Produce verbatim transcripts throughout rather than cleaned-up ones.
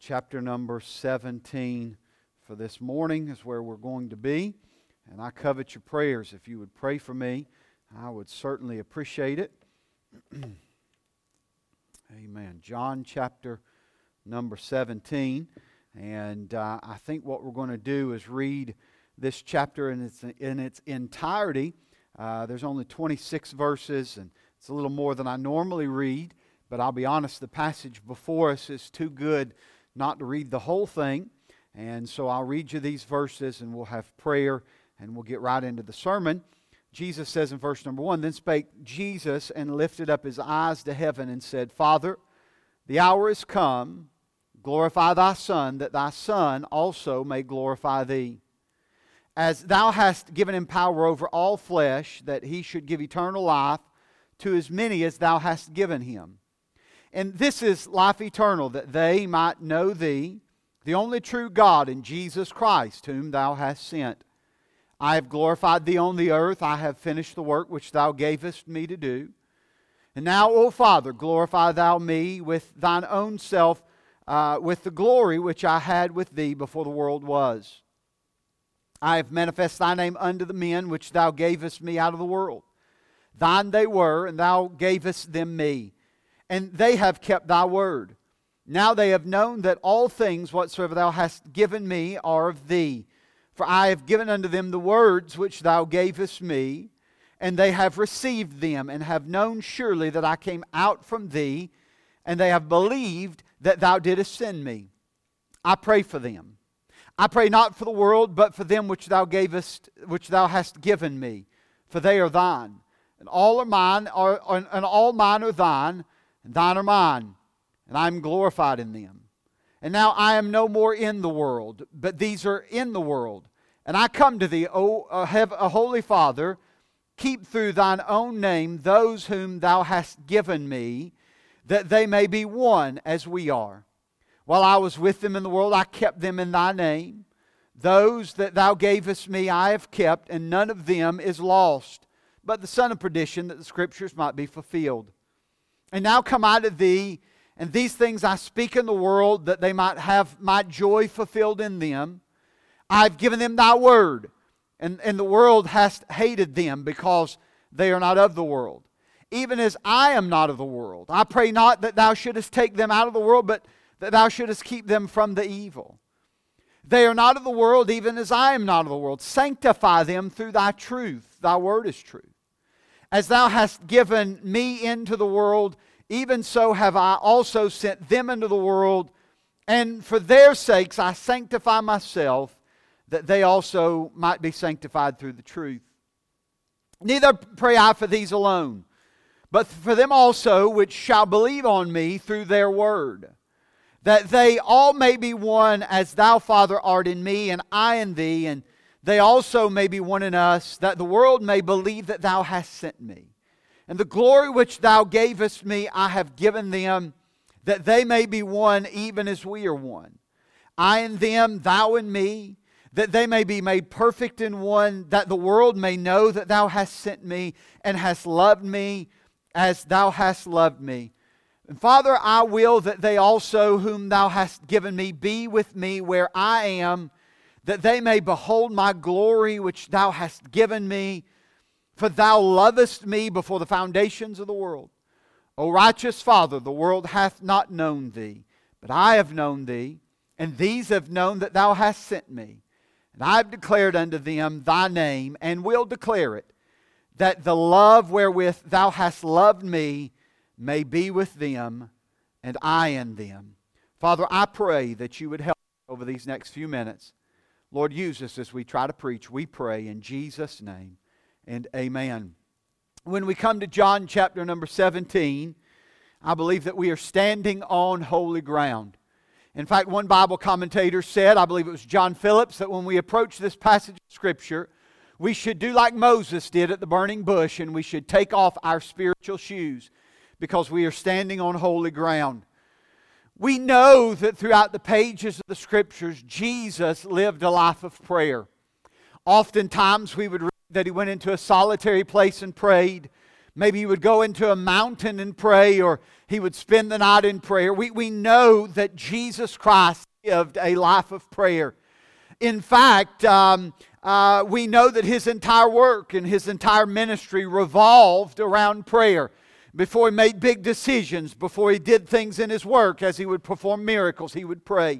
chapter number seventeen for this morning is where we're going to be. And I covet your prayers. If you would pray for me, I would certainly appreciate it. Amen. John chapter number seventeen. And uh, I think what we're going to do is read this chapter in its, in its entirety. Uh, there's only twenty-six verses, and it's a little more than I normally read. But I'll be honest, the passage before us is too good not to read the whole thing. And so I'll read you these verses, and we'll have prayer, and we'll get right into the sermon. Jesus says in verse number one, "Then spake Jesus, and lifted up His eyes to heaven, and said, Father, the hour is come. Glorify Thy Son, that Thy Son also may glorify Thee. As Thou hast given Him power over all flesh, that He should give eternal life to as many as Thou hast given Him. And this is life eternal, that they might know Thee, the only true God, and Jesus Christ, whom Thou hast sent. I have glorified Thee on the earth. I have finished the work which Thou gavest me to do. And now, O Father, glorify Thou me with Thine own self, uh, with the glory which I had with Thee before the world was. I have manifest Thy name unto the men which Thou gavest me out of the world. Thine they were, and Thou gavest them me. And they have kept Thy word. Now they have known that all things whatsoever Thou hast given me are of Thee. For I have given unto them the words which Thou gavest me, and they have received them, and have known surely that I came out from Thee, and they have believed that Thou didst send me. I pray for them. I pray not for the world, but for them which Thou gavest, which Thou hast given me, for they are Thine. And all are mine, are, and all mine are Thine, and Thine are mine, and I am glorified in them. And now I am no more in the world, but these are in the world. And I come to Thee, O uh, have a Holy Father, keep through Thine own name those whom Thou hast given me, that they may be one as we are. While I was with them in the world, I kept them in Thy name. Those that Thou gavest me I have kept, and none of them is lost, but the son of perdition, that the Scriptures might be fulfilled. And now come I to Thee, and these things I speak in the world, that they might have my joy fulfilled in them. I have given them Thy word, and, and the world hast hated them, because they are not of the world. Even as I am not of the world. I pray not that Thou shouldest take them out of the world, but that Thou shouldest keep them from the evil. They are not of the world, even as I am not of the world. Sanctify them through Thy truth. Thy word is truth. As Thou hast given me into the world, even so have I also sent them into the world. And for their sakes I sanctify myself, that they also might be sanctified through the truth. Neither pray I for these alone, but for them also which shall believe on me through their word, that they all may be one, as Thou, Father, art in me, and I in Thee, and they also may be one in us, that the world may believe that Thou hast sent me. And the glory which Thou gavest me I have given them, that they may be one even as we are one. I in them, Thou in me, that they may be made perfect in one, that the world may know that Thou hast sent me, and hast loved me as Thou hast loved me. And Father, I will that they also whom Thou hast given me be with me where I am, that they may behold my glory which Thou hast given me. For Thou lovest me before the foundations of the world. O righteous Father, the world hath not known Thee, but I have known Thee, and these have known that Thou hast sent me. And I have declared unto them Thy name, and will declare it, that the love wherewith Thou hast loved me may be with them, and I in them. Father, I pray that You would help us over these next few minutes. Lord, use us as we try to preach. We pray in Jesus' name. And amen. When we come to John chapter number seventeen, I believe that we are standing on holy ground. In fact, one Bible commentator said, I believe it was John Phillips, that when we approach this passage of Scripture, we should do like Moses did at the burning bush, and we should take off our spiritual shoes, because we are standing on holy ground. We know that throughout the pages of the Scriptures, Jesus lived a life of prayer. Oftentimes we would read that He went into a solitary place and prayed. Maybe he would go into a mountain and pray, or he would spend the night in prayer. We, we know that Jesus Christ lived a life of prayer. In fact, um, uh, we know that his entire work and his entire ministry revolved around prayer. Before he made big decisions, before he did things in his work, as he would perform miracles, he would pray.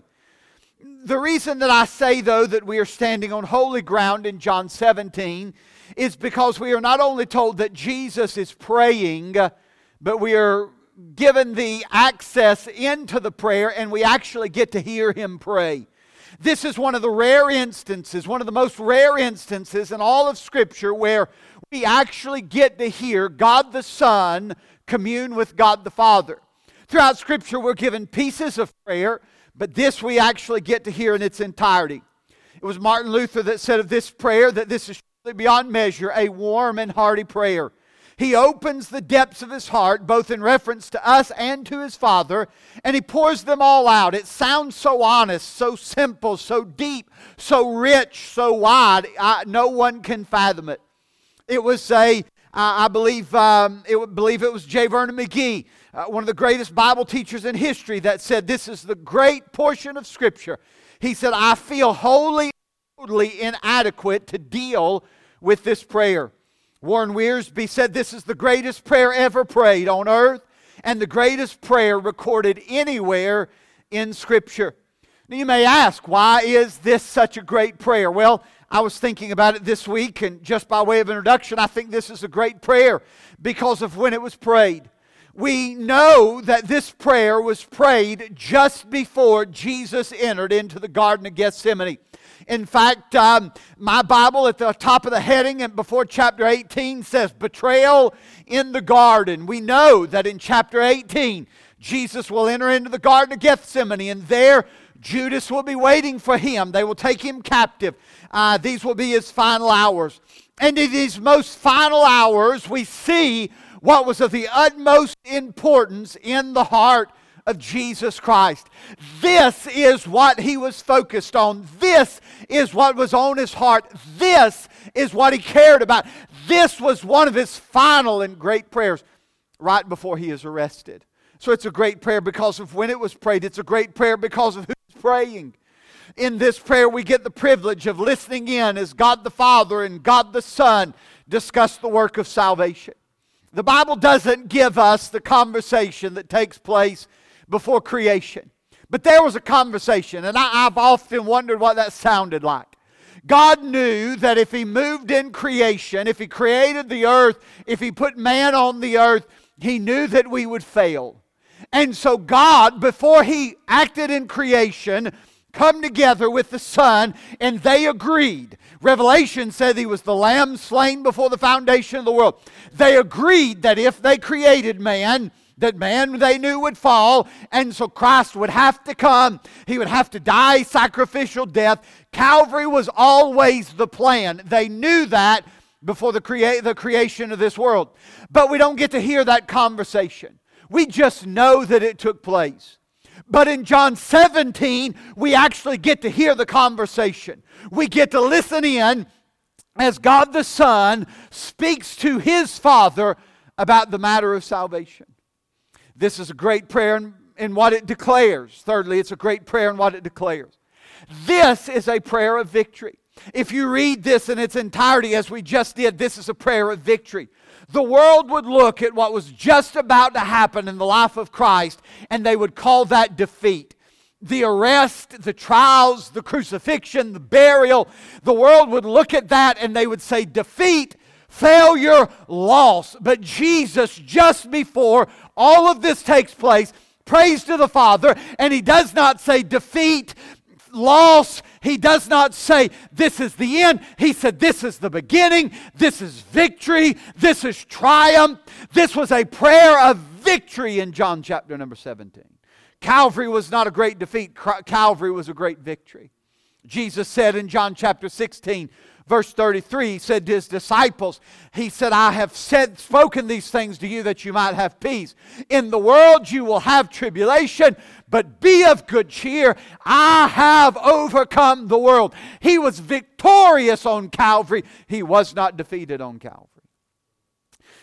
The reason that I say, though, that we are standing on holy ground in John seventeen is because we are not only told that Jesus is praying, but we are given the access into the prayer, and we actually get to hear him pray. This is one of the rare instances, one of the most rare instances in all of Scripture where we actually get to hear God the Son commune with God the Father. Throughout Scripture, we're given pieces of prayer, but this we actually get to hear in its entirety. It was Martin Luther that said of this prayer that this is surely beyond measure a warm and hearty prayer. He opens the depths of his heart, both in reference to us and to his Father, and he pours them all out. It sounds so honest, so simple, so deep, so rich, so wide, I, no one can fathom it. It was a, I believe, um, it would believe it was J. Vernon McGee, uh, one of the greatest Bible teachers in history, that said this is the great portion of Scripture. He said, I feel wholly, totally inadequate to deal with this prayer. Warren Wiersbe said this is the greatest prayer ever prayed on earth and the greatest prayer recorded anywhere in Scripture. Now you may ask, why is this such a great prayer? Well, I was thinking about it this week, and just by way of introduction, I think this is a great prayer because of when it was prayed. We know that this prayer was prayed just before Jesus entered into the Garden of Gethsemane. In fact, um, my Bible at the top of the heading and before chapter eighteen says betrayal in the garden. We know that in chapter eighteen, Jesus will enter into the Garden of Gethsemane, and there Judas will be waiting for him. They will take him captive. Uh, these will be his final hours. And in these most final hours, we see what was of the utmost importance in the heart of Jesus Christ. This is what he was focused on. This is what was on his heart. This is what he cared about. This was one of his final and great prayers right before he is arrested. So it's a great prayer because of when it was prayed. It's a great prayer because of who's praying. In this prayer, we get the privilege of listening in as God the Father and God the Son discuss the work of salvation. The Bible doesn't give us the conversation that takes place before creation. But there was a conversation, and I, I've often wondered what that sounded like. God knew that if he moved in creation, if he created the earth, if he put man on the earth, he knew that we would fail. And so God, before he acted in creation, come together with the Son, and they agreed. Revelation said he was the Lamb slain before the foundation of the world. They agreed that if they created man, that man they knew would fall, and so Christ would have to come. He would have to die sacrificial death. Calvary was always the plan. They knew that before the, crea- the creation of this world. But we don't get to hear that conversation. We just know that it took place. But in John seventeen, we actually get to hear the conversation. We get to listen in as God the Son speaks to his Father about the matter of salvation. This is a great prayer in, in what it declares. Thirdly, it's a great prayer in what it declares. This is a prayer of victory. If you read this in its entirety, as we just did, this is a prayer of victory. The world would look at what was just about to happen in the life of Christ, and they would call that defeat. The arrest, the trials, the crucifixion, the burial, the world would look at that and they would say defeat, failure, loss. But Jesus, just before all of this takes place, prays to the Father, and he does not say defeat, loss. He does not say this is the end. He said this is the beginning. This is victory. This is triumph. This was a prayer of victory in John chapter number seventeen. Calvary was not a great defeat. Calvary was a great victory. Jesus said in John chapter sixteen, verse thirty-three, he said to his disciples, he said, I have said, spoken these things to you that you might have peace. In the world you will have tribulation, but be of good cheer. I have overcome the world. He was victorious on Calvary. He was not defeated on Calvary.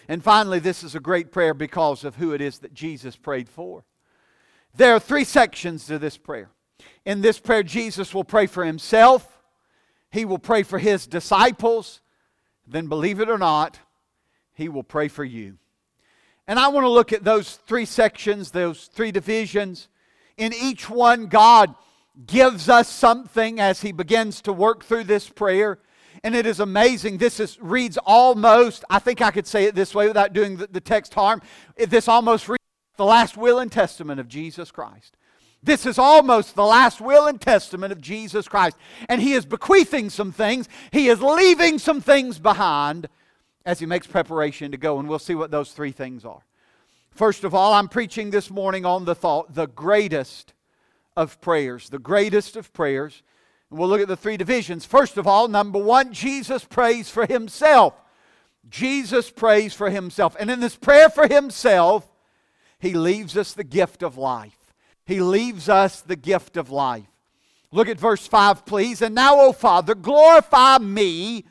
And finally, this is a great prayer because of who it is that Jesus prayed for. There are three sections to this prayer. In this prayer, Jesus will pray for himself. He will pray for his disciples. Then, believe it or not, he will pray for you. And I want to look at those three sections, those three divisions. In each one, God gives us something as he begins to work through this prayer. And it is amazing. This is, reads almost, I think I could say it this way without doing the, the text harm. This almost reads the last will and testament of Jesus Christ. This is almost the last will and testament of Jesus Christ. And he is bequeathing some things. He is leaving some things behind as he makes preparation to go. And we'll see what those three things are. First of all, I'm preaching this morning on the thought, the greatest of prayers. The greatest of prayers. And we'll look at the three divisions. First of all, number one, Jesus prays for himself. Jesus prays for himself. And in this prayer for himself, he leaves us the gift of life. He leaves us the gift of life. Look at verse five, please. And now, O Father, glorify me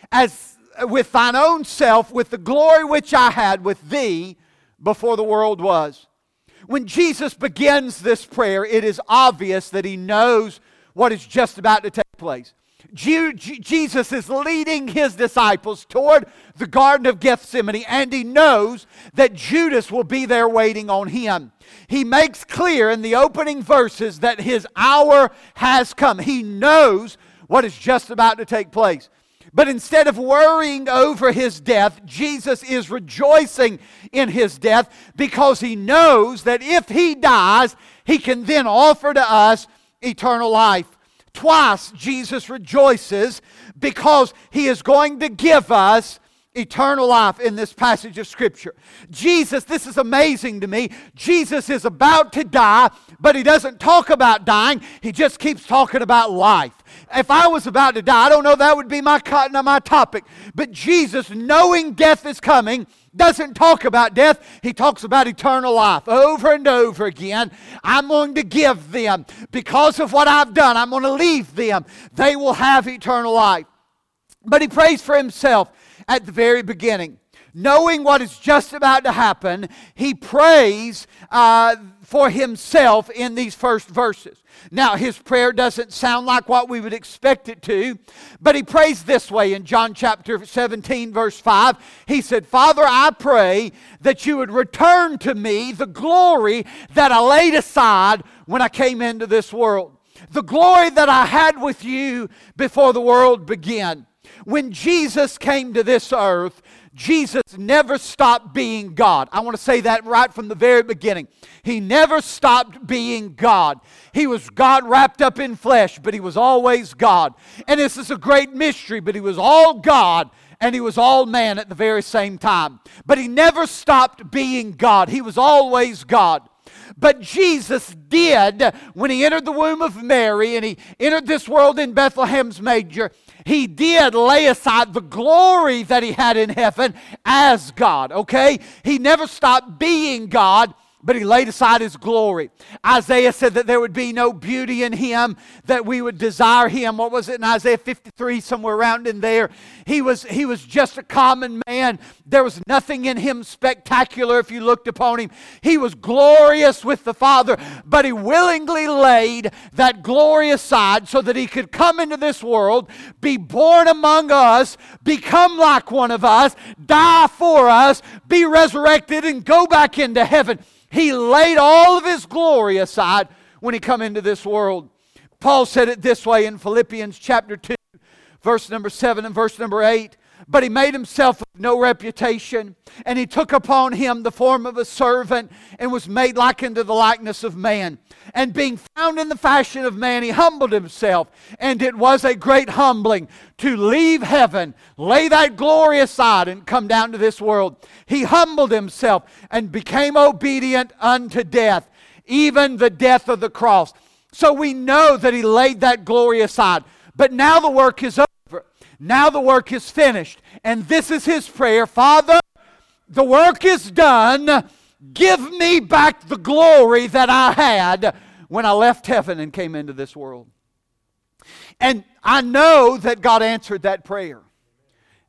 as with thine own self, with the glory which I had with thee before the world was. When Jesus begins this prayer, it is obvious that he knows what is just about to take place. Je- Je- Jesus is leading his disciples toward the Garden of Gethsemane, and he knows that Judas will be there waiting on him. He makes clear in the opening verses that his hour has come. He knows what is just about to take place. But instead of worrying over his death, Jesus is rejoicing in his death because he knows that if he dies, he can then offer to us eternal life. Twice Jesus rejoices because he is going to give us eternal life in this passage of Scripture. Jesus, this is amazing to me. Jesus is about to die, but he doesn't talk about dying. He just keeps talking about life. If I was about to die, I don't know that would be my, my topic. But Jesus, knowing death is coming, doesn't talk about death. He talks about eternal life over and over again. I'm going to give them, because of what I've done, I'm going to leave them. They will have eternal life. But he prays for himself at the very beginning. Knowing what is just about to happen, he prays uh, for himself in these first verses. Now, his prayer doesn't sound like what we would expect it to, but he prays this way in John chapter seventeen, verse five. He said, Father, I pray that you would return to me the glory that I laid aside when I came into this world. The glory that I had with you before the world began. When Jesus came to this earth, Jesus never stopped being God. I want to say that right from the very beginning. He never stopped being God. He was God wrapped up in flesh, but he was always God. And this is a great mystery, but he was all God and he was all man at the very same time. But he never stopped being God. He was always God. But Jesus did, when he entered the womb of Mary and he entered this world in Bethlehem's manger, he did lay aside the glory that he had in heaven as God, okay? He never stopped being God, but he laid aside his glory. Isaiah said that there would be no beauty in him, that we would desire him. What was it in Isaiah fifty-three, somewhere around in there? He was, he was just a common man. There was nothing in him spectacular if you looked upon him. He was glorious with the Father, but he willingly laid that glory aside so that he could come into this world, be born among us, become like one of us, die for us, be resurrected, and go back into heaven. He laid all of his glory aside when he come into this world. Paul said it this way in Philippians chapter two, verse number seven and verse number eight. But he made himself of no reputation, and he took upon him the form of a servant, and was made like unto the likeness of man. And being found in the fashion of man, he humbled himself, and it was a great humbling to leave heaven, lay that glory aside, and come down to this world. He humbled himself and became obedient unto death, even the death of the cross. So we know that he laid that glory aside. But now the work is over. Now the work is finished. And this is his prayer. Father, the work is done. Give me back the glory that I had when I left heaven and came into this world. And I know that God answered that prayer.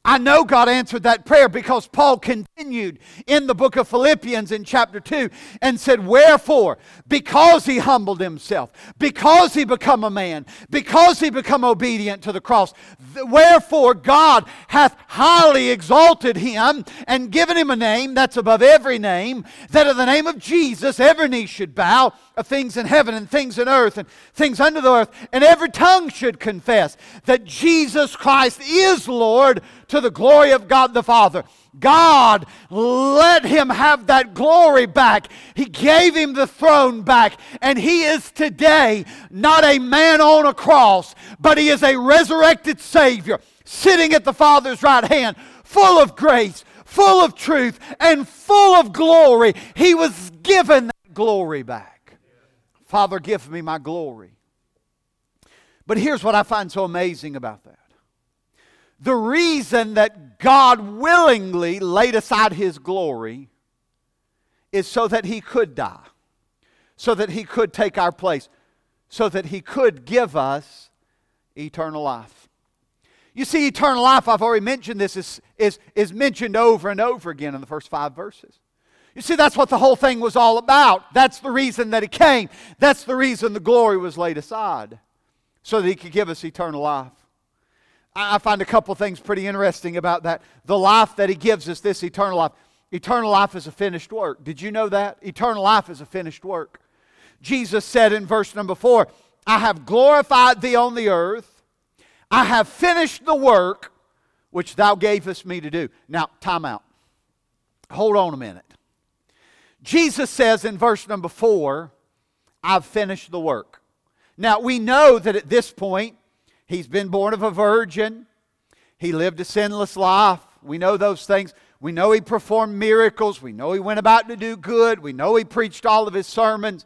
I know God answered that prayer because Paul continued in the book of Philippians in chapter two and said, wherefore, because he humbled himself, because he become a man, because he become obedient to the cross, wherefore God hath highly exalted him and given him a name that's above every name, that in the name of Jesus every knee should bow, of things in heaven and things in earth and things under the earth, and every tongue should confess that Jesus Christ is Lord, to the glory of God the Father. God let him have that glory back. He gave him the throne back, and he is today not a man on a cross, but he is a resurrected Savior sitting at the Father's right hand, full of grace, full of truth, and full of glory. He was given that glory back. Father, give me my glory. But here's what I find so amazing about that. The reason that God willingly laid aside his glory is so that he could die, so that he could take our place, so that he could give us eternal life. You see, eternal life, I've already mentioned this, is, is, is mentioned over and over again in the first five verses. You see, that's what the whole thing was all about. That's the reason that he came. That's the reason the glory was laid aside, so that he could give us eternal life. I find a couple things pretty interesting about that. The life that he gives us, this eternal life. Eternal life is a finished work. Did you know that? Eternal life is a finished work. Jesus said in verse number four, I have glorified thee on the earth. I have finished the work which thou gavest me to do. Now, time out. Hold on a minute. Jesus says in verse number four, I've finished the work. Now, we know that at this point, he's been born of a virgin. He lived a sinless life. We know those things. We know he performed miracles. We know he went about to do good. We know he preached all of his sermons.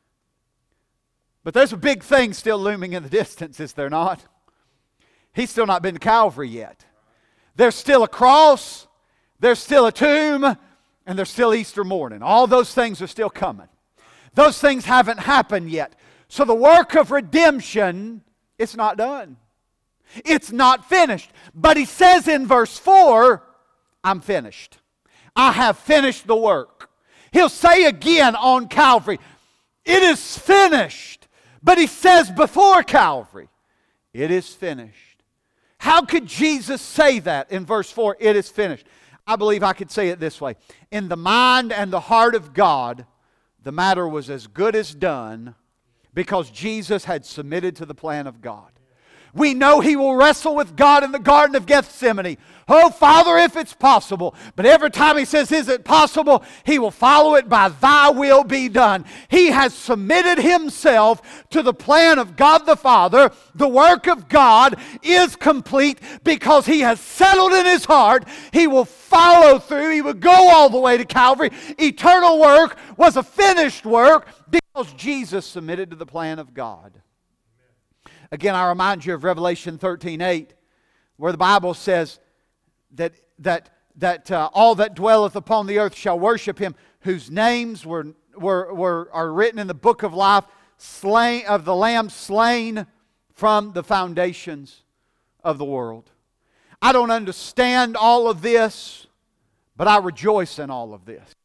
But there's a big thing still looming in the distance, is there not? He's still not been to Calvary yet. There's still a cross. There's still a tomb. And there's still Easter morning. All those things are still coming. Those things haven't happened yet. So the work of redemption, it's not done. It's not finished. But he says in verse four, I'm finished. I have finished the work. He'll say again on Calvary, it is finished. But he says before Calvary, it is finished. How could Jesus say that in verse four, it is finished? I believe I could say it this way. In the mind and the heart of God, the matter was as good as done because Jesus had submitted to the plan of God. We know he will wrestle with God in the Garden of Gethsemane. Oh, Father, if it's possible. But every time he says, is it possible? He will follow it by thy will be done. He has submitted himself to the plan of God the Father. The work of God is complete because he has settled in his heart. He will follow through. He will go all the way to Calvary. Eternal work was a finished work because Jesus submitted to the plan of God. Again, I remind you of Revelation thirteen eight, where the Bible says that, that, that uh, all that dwelleth upon the earth shall worship him, whose names were, were, were, are written in the book of life, slain, of the Lamb slain from the foundations of the world. I don't understand all of this, but I rejoice in all of this.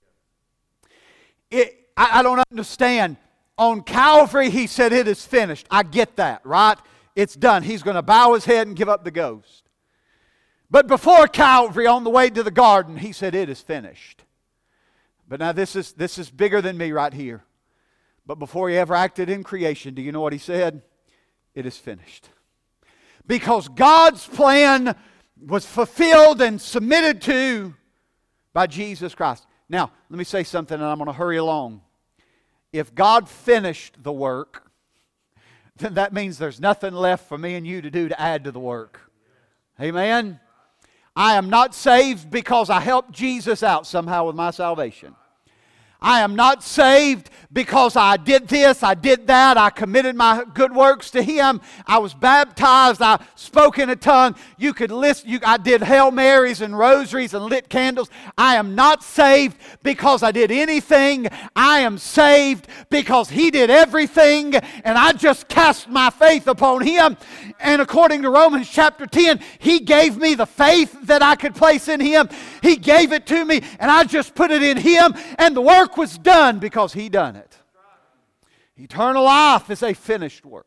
It, I, I don't understand. On Calvary, he said, it is finished. I get that, right? It's done. He's going to bow his head and give up the ghost. But before Calvary, on the way to the garden, he said, it is finished. But now this is, this is bigger than me right here. But before he ever acted in creation, do you know what he said? It is finished. Because God's plan was fulfilled and submitted to by Jesus Christ. Now, let me say something and I'm going to hurry along. If God finished the work, then that means there's nothing left for me and you to do to add to the work. Amen? I am not saved because I helped Jesus out somehow with my salvation. I am not saved because I did this, I did that, I committed my good works to Him, I was baptized, I spoke in a tongue. You could list, you, I did Hail Marys and rosaries and lit candles. I am not saved because I did anything. I am saved because He did everything, and I just cast my faith upon Him. And according to Romans chapter ten, He gave me the faith that I could place in Him. He gave it to me, and I just put it in Him, and the work was done because He done it. Eternal life is a finished work.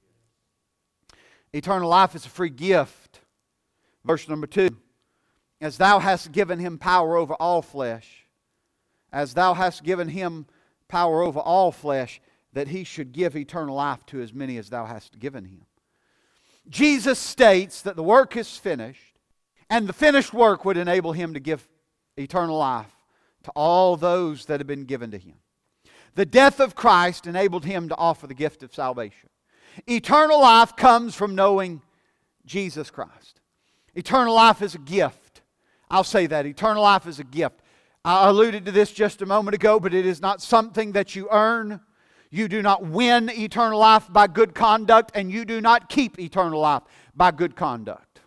Eternal life is a free gift. Verse number two. As thou hast given Him power over all flesh, as thou hast given Him power over all flesh, that He should give eternal life to as many as thou hast given Him. Jesus states that the work is finished, and the finished work would enable Him to give eternal life to all those that have been given to Him. The death of Christ enabled Him to offer the gift of salvation. Eternal life comes from knowing Jesus Christ. Eternal life is a gift. I'll say that. Eternal life is a gift. I alluded to this just a moment ago, but it is not something that you earn. You do not win eternal life by good conduct, and you do not keep eternal life by good conduct.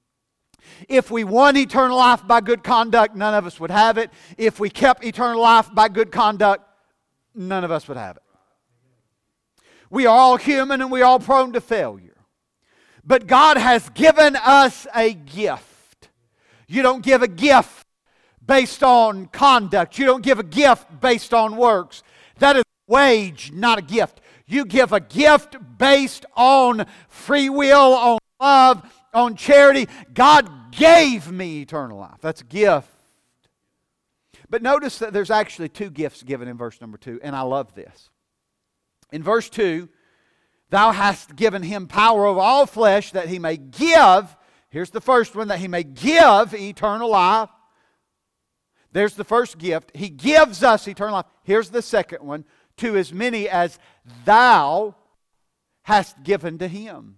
If we won eternal life by good conduct, none of us would have it. If we kept eternal life by good conduct, none of us would have it. We are all human and we are all prone to failure. But God has given us a gift. You don't give a gift based on conduct. You don't give a gift based on works. That is a wage, not a gift. You give a gift based on free will, on love, on charity. God gave me eternal life. That's a gift. But notice that there's actually two gifts given in verse number two, and I love this. In verse two, thou hast given Him power over all flesh that He may give, here's the first one, that He may give eternal life. There's the first gift. He gives us eternal life. Here's the second one, to as many as thou hast given to Him.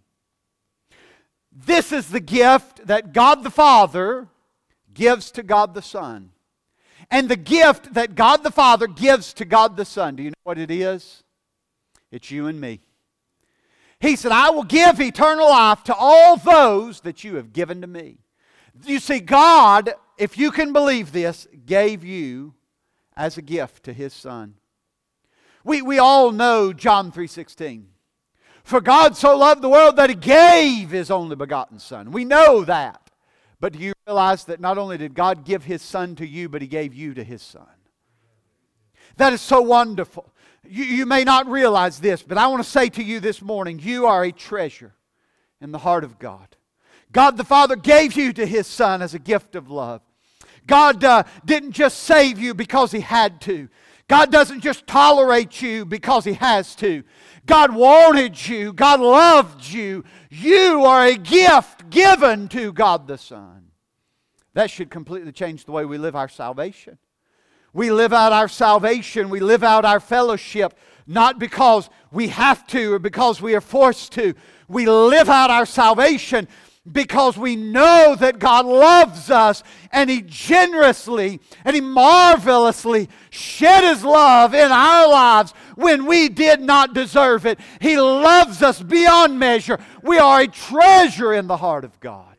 This is the gift that God the Father gives to God the Son. And the gift that God the Father gives to God the Son, do you know what it is? It's you and me. He said, I will give eternal life to all those that you have given to me. You see, God, if you can believe this, gave you as a gift to His Son. We, we all know John three sixteen. For God so loved the world that He gave His only begotten Son. We know that. But do you realize that not only did God give His Son to you, but He gave you to His Son? That is so wonderful. You, you may not realize this, but I want to say to you this morning, you are a treasure in the heart of God. God the Father gave you to His Son as a gift of love. God uh, didn't just save you because He had to. God doesn't just tolerate you because He has to. God wanted you. God loved you. You are a gift given to God the Son. That should completely change the way we live our salvation. We live out our salvation. We live out our fellowship not because we have to or because we are forced to. We live out our salvation because we know that God loves us, and He generously and He marvelously shed His love in our lives when we did not deserve it. He loves us beyond measure. We are a treasure in the heart of God.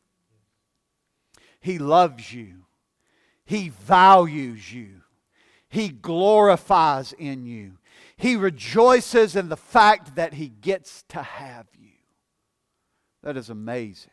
He loves you. He values you. He glorifies in you. He rejoices in the fact that He gets to have you. That is amazing.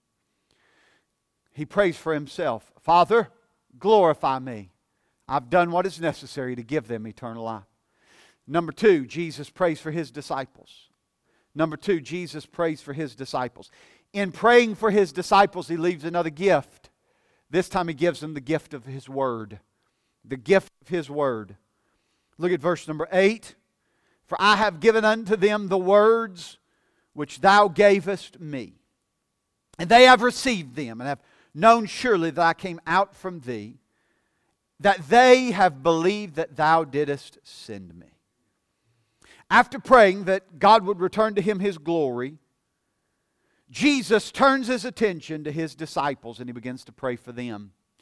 He prays for Himself. Father, glorify me. I've done what is necessary to give them eternal life. Number two, Jesus prays for His disciples. Number two, Jesus prays for His disciples. In praying for His disciples, He leaves another gift. This time He gives them the gift of His Word. The gift of His Word. Look at verse number eight. For I have given unto them the words which Thou gavest me. And they have received them, and have known surely that I came out from Thee, that they have believed that Thou didst send me. After praying that God would return to Him His glory, Jesus turns His attention to His disciples, and He begins to pray for them.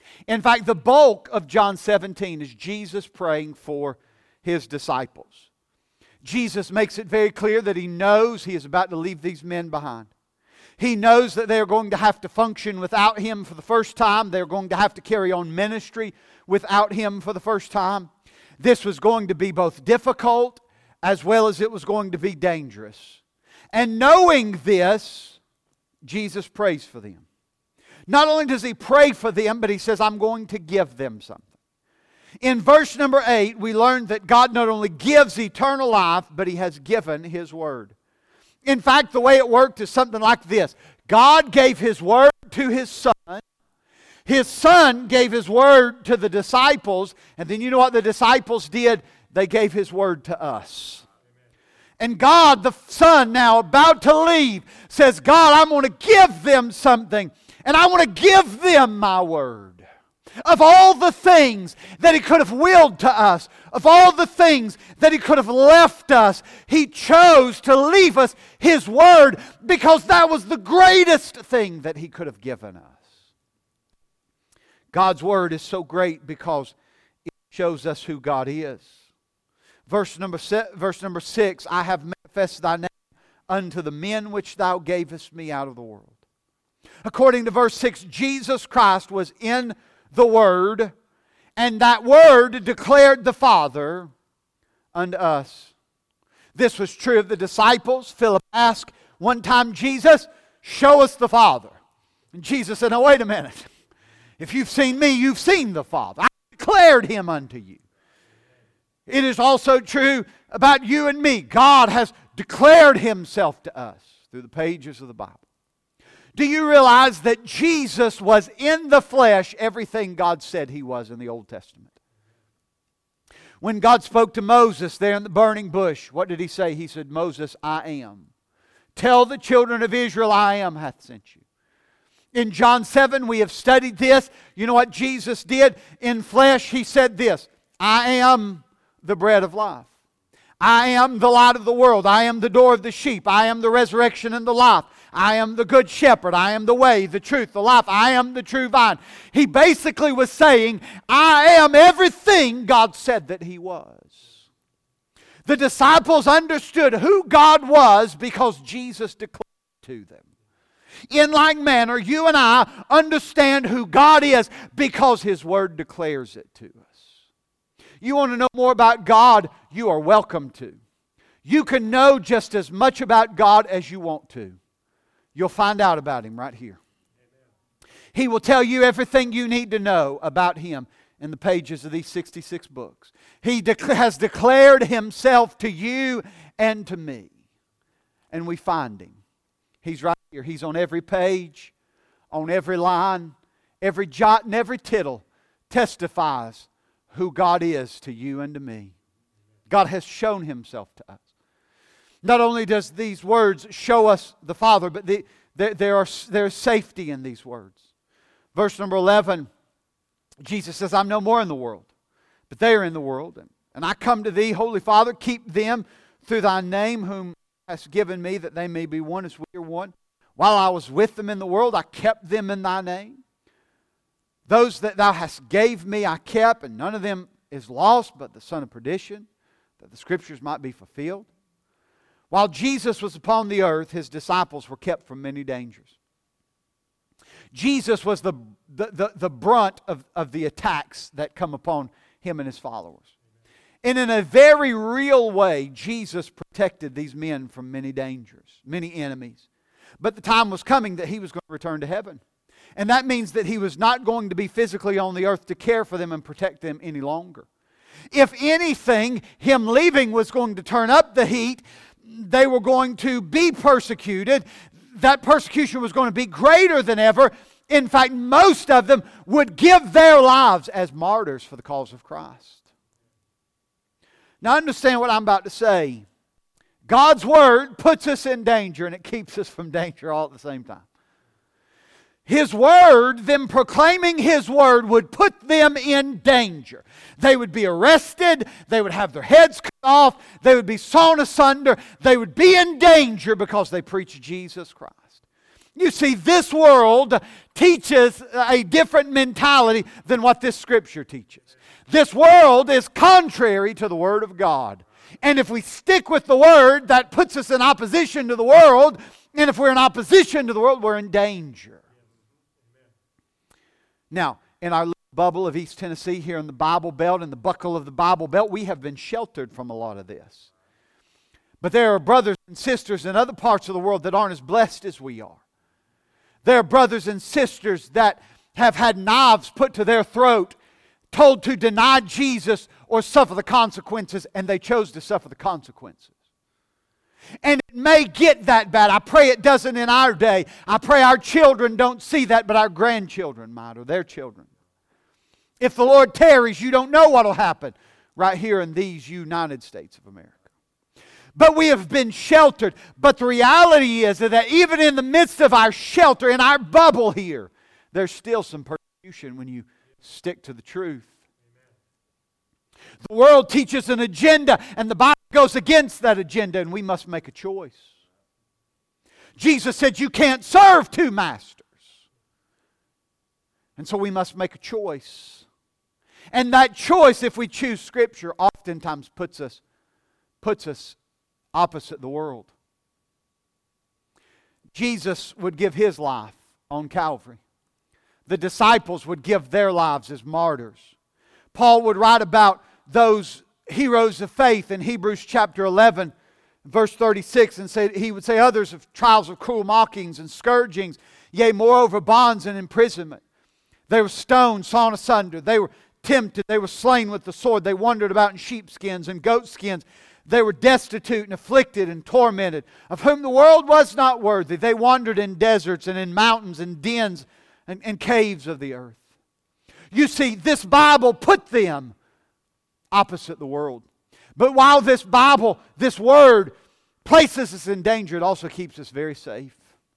In fact, the bulk of John seventeen is Jesus praying for His disciples. Jesus makes it very clear that He knows He is about to leave these men behind. He knows that they are going to have to function without Him for the first time. They're going to have to carry on ministry without Him for the first time. This was going to be both difficult as well as it was going to be dangerous. And knowing this, Jesus prays for them. Not only does He pray for them, but He says, I'm going to give them something. In verse number eight, we learn that God not only gives eternal life, but He has given His Word. In fact, the way it worked is something like this. God gave His Word to His Son. His Son gave His Word to the disciples. And then you know what the disciples did? They gave His Word to us. And God, the Son, now about to leave, says, God, I'm going to give them something. And I want to give them my Word. Of all the things that He could have willed to us, of all the things that He could have left us, He chose to leave us His Word because that was the greatest thing that He could have given us. God's Word is so great because it shows us who God is. Verse number, se- verse number six, I have manifested Thy name unto the men which Thou gavest me out of the world. According to verse six, Jesus Christ was in the Word, and that Word declared the Father unto us. This was true of the disciples. Philip asked one time, Jesus, show us the Father. And Jesus said, now wait a minute. If you've seen me, you've seen the Father. I declared Him unto you. It is also true about you and me. God has declared Himself to us through the pages of the Bible. Do you realize that Jesus was in the flesh everything God said He was in the Old Testament? When God spoke to Moses there in the burning bush, what did He say? He said, Moses, I am. Tell the children of Israel, I am hath sent you. In John seven, we have studied this. You know what Jesus did in flesh? He said this, I am the bread of life. I am the light of the world. I am the door of the sheep. I am the resurrection and the life. I am the good shepherd. I am the way, the truth, the life. I am the true vine. He basically was saying, I am everything God said that He was. The disciples understood who God was because Jesus declared it to them. In like manner, you and I understand who God is because His Word declares it to us. You want to know more about God? You are welcome to. You can know just as much about God as you want to. You'll find out about Him right here. He will tell you everything you need to know about Him in the pages of these sixty-six books. He de- has declared Himself to you and to me. And we find Him. He's right here. He's on every page, on every line, every jot and every tittle testifies who God is to you and to me. God has shown Himself to us. Not only does these words show us the Father, but the, there, there, are, there is safety in these words. Verse number eleven, Jesus says, I'm no more in the world, but they are in the world. And, and I come to Thee, Holy Father, keep them through Thy name whom Thou hast given me, that they may be one as we are one. While I was with them in the world, I kept them in Thy name. Those that Thou hast gave me I kept, and none of them is lost, but the son of perdition, that the Scriptures might be fulfilled. While Jesus was upon the earth, His disciples were kept from many dangers. Jesus was the, the, the, the brunt of, of the attacks that come upon Him and His followers. And in a very real way, Jesus protected these men from many dangers, many enemies. But the time was coming that He was going to return to heaven. And that means that He was not going to be physically on the earth to care for them and protect them any longer. If anything, Him leaving was going to turn up the heat. They were going to be persecuted. That persecution was going to be greater than ever. In fact, most of them would give their lives as martyrs for the cause of Christ. Now understand what I'm about to say. God's Word puts us in danger and it keeps us from danger all at the same time. His Word, them proclaiming His Word, would put them in danger. They would be arrested. They would have their heads cut off. They would be sawn asunder. They would be in danger because they preach Jesus Christ. You see, this world teaches a different mentality than what this Scripture teaches. This world is contrary to the Word of God. And if we stick with the Word, that puts us in opposition to the world. And if we're in opposition to the world, we're in danger. Now, in our little bubble of East Tennessee here in the Bible Belt, in the buckle of the Bible Belt, we have been sheltered from a lot of this. But there are brothers and sisters in other parts of the world that aren't as blessed as we are. There are brothers and sisters that have had knives put to their throat, told to deny Jesus or suffer the consequences, and they chose to suffer the consequences. And it may get that bad. I pray it doesn't in our day. I pray our children don't see that, but our grandchildren might, or their children. If the Lord tarries, you don't know what will happen right here in these United States of America. But we have been sheltered. But the reality is that even in the midst of our shelter, in our bubble here, there's still some persecution when you stick to the truth. The world teaches an agenda, and the Bible goes against that agenda, and we must make a choice. Jesus said you can't serve two masters. And so we must make a choice. And that choice, if we choose Scripture, oftentimes puts us, puts us opposite the world. Jesus would give His life on Calvary. The disciples would give their lives as martyrs. Paul would write about those heroes of faith in Hebrews chapter eleven, verse thirty-six, and say, he would say, others of trials of cruel mockings and scourgings, yea, moreover bonds and imprisonment. They were stoned, sawn asunder. They were tempted. They were slain with the sword. They wandered about in sheepskins and goatskins. They were destitute and afflicted and tormented, of whom the world was not worthy. They wandered in deserts and in mountains and dens and, and caves of the earth. You see, this Bible put them opposite the world. But while this Bible, this Word, places us in danger, it also keeps us very safe.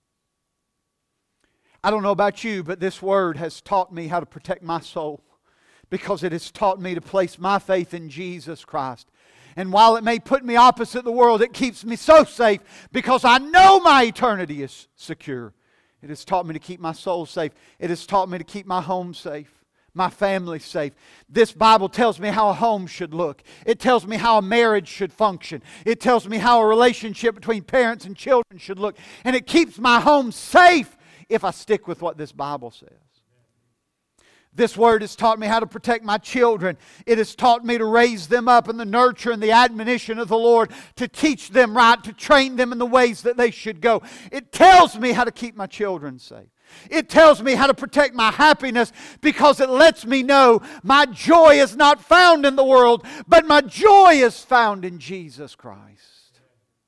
I don't know about you, but this Word has taught me how to protect my soul, because it has taught me to place my faith in Jesus Christ. And while it may put me opposite the world, it keeps me so safe because I know my eternity is secure. It has taught me to keep my soul safe. It has taught me to keep my home safe, my family safe. This Bible tells me how a home should look. It tells me how a marriage should function. It tells me how a relationship between parents and children should look. And it keeps my home safe if I stick with what this Bible says. This Word has taught me how to protect my children. It has taught me to raise them up in the nurture and the admonition of the Lord, to teach them right, to train them in the ways that they should go. It tells me how to keep my children safe. It tells me how to protect my happiness, because it lets me know my joy is not found in the world, but my joy is found in Jesus Christ.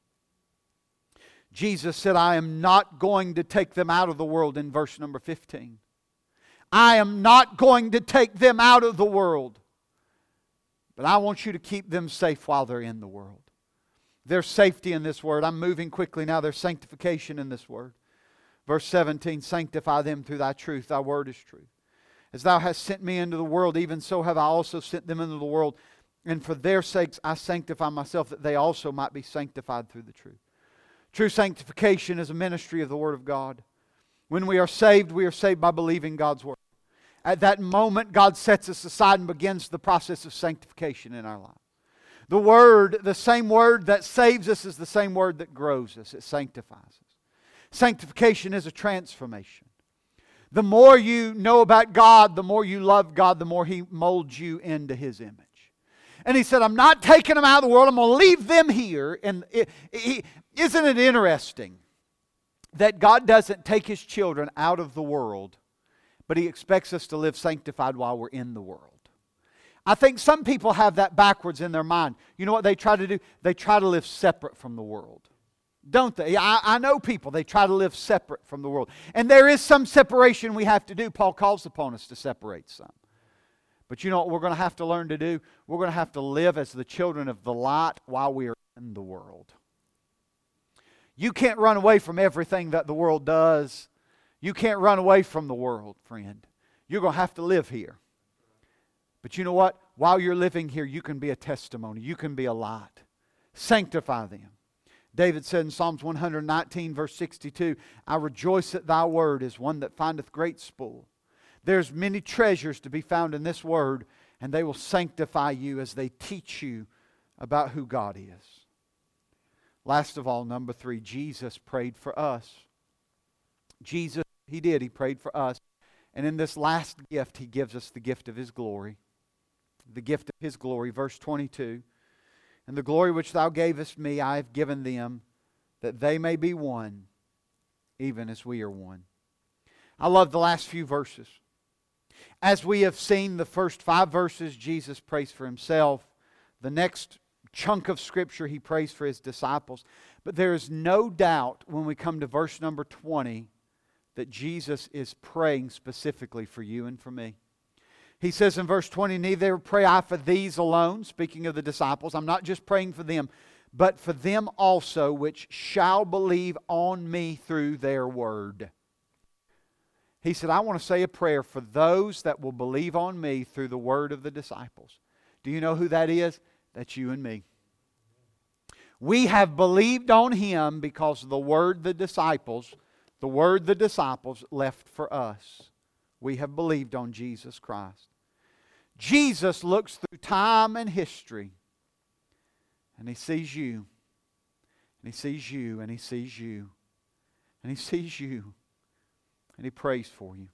Jesus said, I am not going to take them out of the world in verse number fifteen. I am not going to take them out of the world, but I want you to keep them safe while they're in the world. There's safety in this Word. I'm moving quickly now. There's sanctification in this Word. Verse seventeen, sanctify them through Thy truth. Thy Word is truth. As Thou hast sent me into the world, even so have I also sent them into the world. And for their sakes I sanctify myself, that they also might be sanctified through the truth. True sanctification is a ministry of the Word of God. When we are saved, we are saved by believing God's Word. At that moment, God sets us aside and begins the process of sanctification in our lives. The Word, the same Word that saves us, is the same Word that grows us. It sanctifies us. Sanctification is a transformation. The more you know about God, the more you love God, the more He molds you into His image. And He said, I'm not taking them out of the world. I'm going to leave them here. And it, it, isn't it interesting that God doesn't take His children out of the world, but He expects us to live sanctified while we're in the world? I think some people have that backwards in their mind. You know what they try to do? They try to live separate from the world. Don't they? I, I know people, they try to live separate from the world. And there is some separation we have to do. Paul calls upon us to separate some. But you know what we're going to have to learn to do? We're going to have to live as the children of the light while we are in the world. You can't run away from everything that the world does. You can't run away from the world, friend. You're going to have to live here. But you know what? While you're living here, you can be a testimony. You can be a light. Sanctify them. David said in Psalms one nineteen, verse sixty-two, I rejoice at thy word as one that findeth great spoil. There's many treasures to be found in this word, and they will sanctify you as they teach you about who God is. Last of all, number three, Jesus prayed for us. Jesus, He did. He prayed for us. And in this last gift, He gives us the gift of His glory. The gift of His glory. Verse twenty-two. And the glory which Thou gavest me, I have given them, that they may be one, even as we are one. I love the last few verses. As we have seen the first five verses, Jesus prays for Himself. The next chunk of Scripture, He prays for His disciples. But there is no doubt when we come to verse number twenty that Jesus is praying specifically for you and for me. He says in verse twenty, neither pray I for these alone, speaking of the disciples. I'm not just praying for them, but for them also which shall believe on me through their word. He said, I want to say a prayer for those that will believe on me through the word of the disciples. Do you know who that is? That's you and me. We have believed on Him because the word the disciples, the word the disciples left for us. We have believed on Jesus Christ. Jesus looks through time and history, and He sees you, and He sees you, and He sees you, and He sees you, and He prays for you.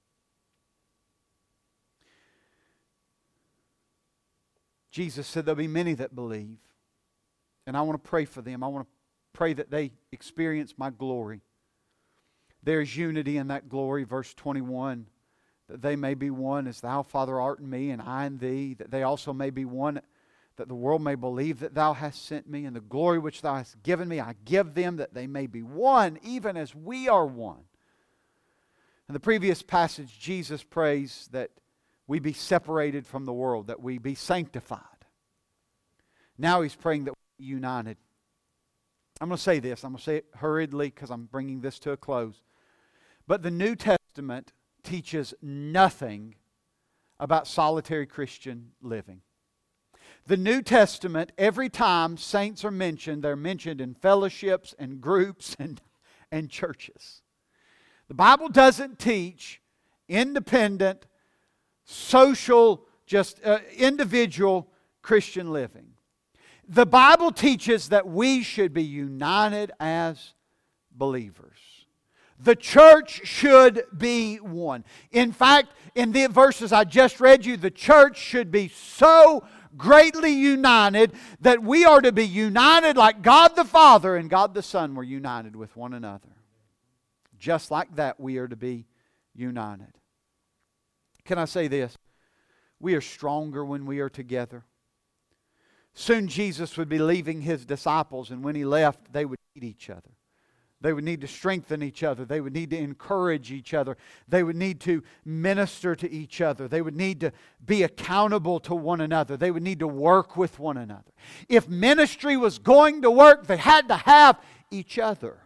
Jesus said there'll be many that believe, and I want to pray for them. I want to pray that they experience my glory. There's unity in that glory, verse twenty-one. That they may be one as Thou, Father, art in me, and I in Thee. That they also may be one, that the world may believe that Thou hast sent me. And the glory which Thou hast given me, I give them, that they may be one, even as we are one. In the previous passage, Jesus prays that we be separated from the world, that we be sanctified. Now He's praying that we be united. I'm going to say this. I'm going to say it hurriedly because I'm bringing this to a close. But the New Testament teaches nothing about solitary Christian living. The New Testament, every time saints are mentioned, they're mentioned in fellowships and groups and, and churches. The Bible doesn't teach independent, social, just uh, individual Christian living. The Bible teaches that we should be united as believers. The church should be one. In fact, in the verses I just read you, the church should be so greatly united that we are to be united like God the Father and God the Son were united with one another. Just like that, we are to be united. Can I say this? We are stronger when we are together. Soon Jesus would be leaving His disciples, and when He left, they would need each other. They would need to strengthen each other. They would need to encourage each other. They would need to minister to each other. They would need to be accountable to one another. They would need to work with one another. If ministry was going to work, they had to have each other.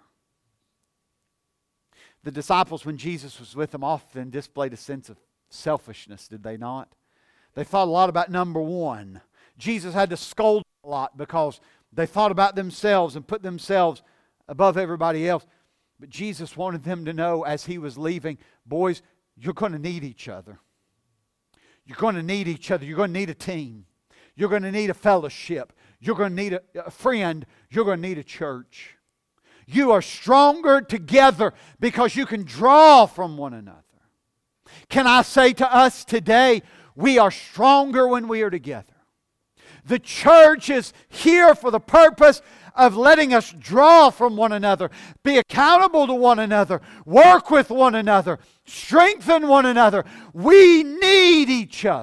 The disciples, when Jesus was with them, often displayed a sense of selfishness, did they not? They thought a lot about number one. Jesus had to scold a lot because they thought about themselves and put themselves above everybody else. But Jesus wanted them to know as He was leaving, boys, you're going to need each other. You're going to need each other. You're going to need a team. You're going to need a fellowship. You're going to need a, a friend. You're going to need a church. You are stronger together because you can draw from one another. Can I say to us today, we are stronger when we are together. The church is here for the purpose of letting us draw from one another, be accountable to one another, work with one another, strengthen one another. We need each other.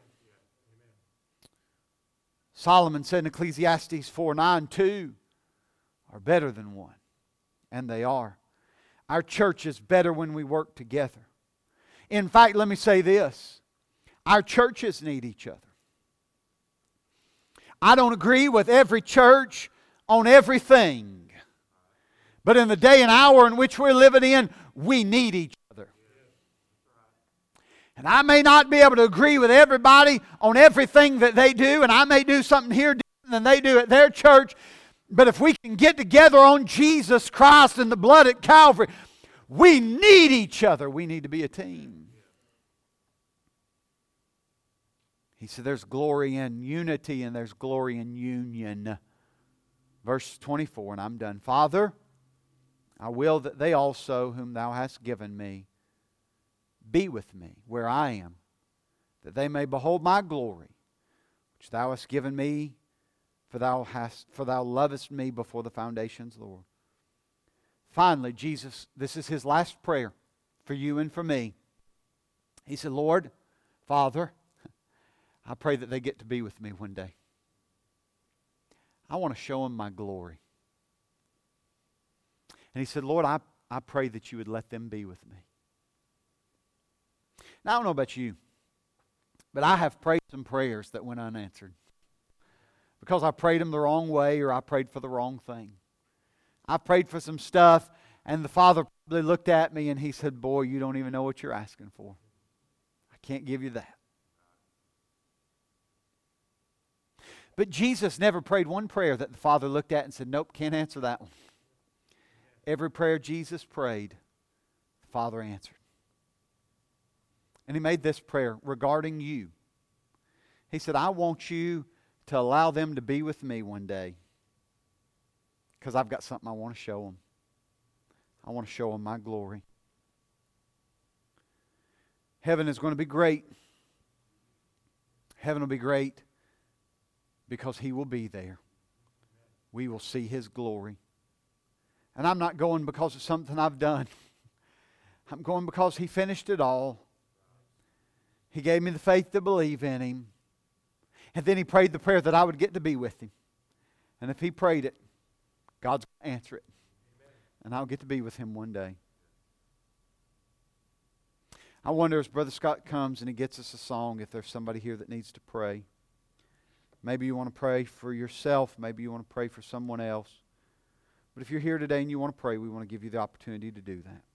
Solomon said in Ecclesiastes four nine, two are better than one. And they are. Our church is better when we work together. In fact, let me say this. Our churches need each other. I don't agree with every church on everything. But in the day and hour in which we're living in, we need each other. And I may not be able to agree with everybody on everything that they do, and I may do something here different than they do at their church, But if we can get together on Jesus Christ and the blood at Calvary, we need each other. We need to be a team. He said there's glory in unity and there's glory in union. Verse twenty-four, and I'm done. Father, I will that they also, whom Thou hast given me, be with me where I am, that they may behold my glory, which Thou hast given me, for Thou hast, for Thou lovest me before the foundations, Lord. Finally, Jesus, this is His last prayer for you and for me. He said, Lord, Father, I pray that they get to be with me one day. I want to show them my glory. And He said, Lord, I, I pray that you would let them be with me. Now, I don't know about you, but I have prayed some prayers that went unanswered because I prayed them the wrong way or I prayed for the wrong thing. I prayed for some stuff, and the Father probably looked at me and He said, boy, you don't even know what you're asking for. I can't give you that. But Jesus never prayed one prayer that the Father looked at and said, nope, can't answer that one. Every prayer Jesus prayed, the Father answered. And He made this prayer regarding you. He said, I want you to allow them to be with me one day, because I've got something I want to show them. I want to show them my glory. Heaven is going to be great. Heaven will be great because He will be there. We will see His glory. And I'm not going because of something I've done. I'm going because He finished it all. He gave me the faith to believe in Him. And then He prayed the prayer that I would get to be with Him. And if He prayed it, God's going to answer it. And I'll get to be with Him one day. I wonder as Brother Scott comes and he gets us a song, if there's somebody here that needs to pray. Maybe you want to pray for yourself. Maybe you want to pray for someone else. But if you're here today and you want to pray, we want to give you the opportunity to do that.